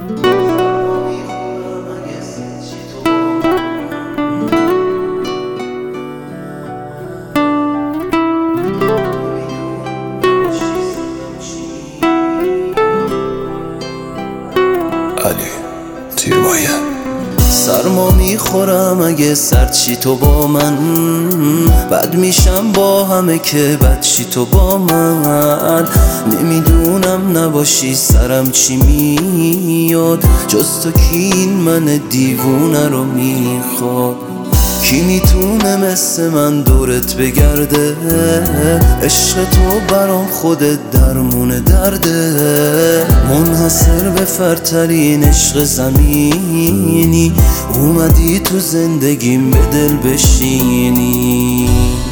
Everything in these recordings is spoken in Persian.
سرما میخورم اگه سرچی تو با من، بد میشم با همه که بدشی تو با من. نمیدونم نباشی سرم چی میاد، جز تو کی این من دیوونه رو میخواد؟ کی میتونه مثل من دورت بگرده؟ عشق تو برام خودت درمون درده. منحصر به فردترین عشق زمینی، اومدی تو زندگیم به دل بشینی.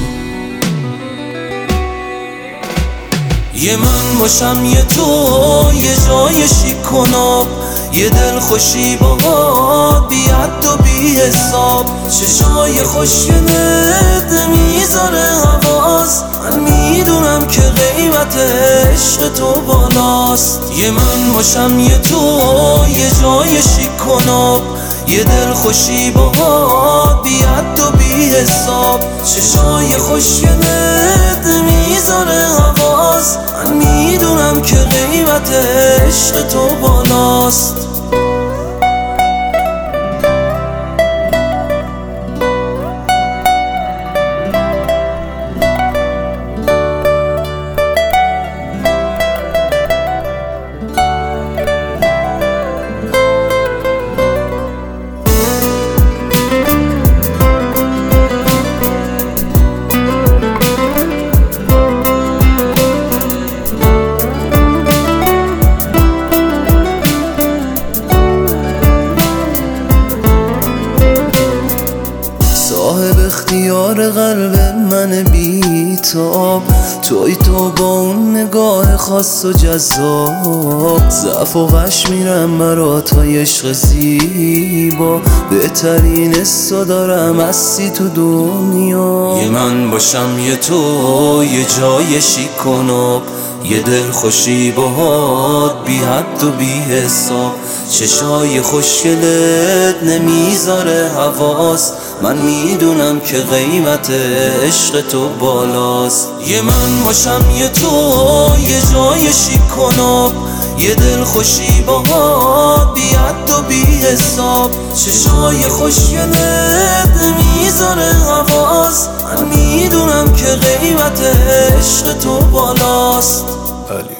یه من باشم یه تو، یه جای شیک و ناب، یه دل خوشی باهات بی حد و بی حساب. چشای خوشگلت میذاره حواس، من میدونم که قیمت عشق تو بالاست. یه من باشم یه تو، یه جای شیک و ناب، یه دل خوشی باهات بی حد و بی حساب. چشای خوشگلت میذاره حواس، من میدونم که قیمت عشق تو بالاست. صاحب اختیار قلب من بیتاب، توی تو با اون نگاه خاص و جذاب. ضعف و غش میرم برا تا عشق زیبا، بهترین حسا دارم هستی تو دنیا. یه من باشم یه تو، یه جای شیک و ناب، یه دل خوشی باهات بی حد و بی حساب. چشای خوشگلت نمیذاره حواس، من میدونم که قیمت عشق تو بالاست. یه من باشم یه تو، یه جای شیک و ناب، یه دل خوشی باهات بی حد و بی حساب. چشای خوشگلت نمیذاره حواس، من میدونم که قیمت عشق تو بالاست.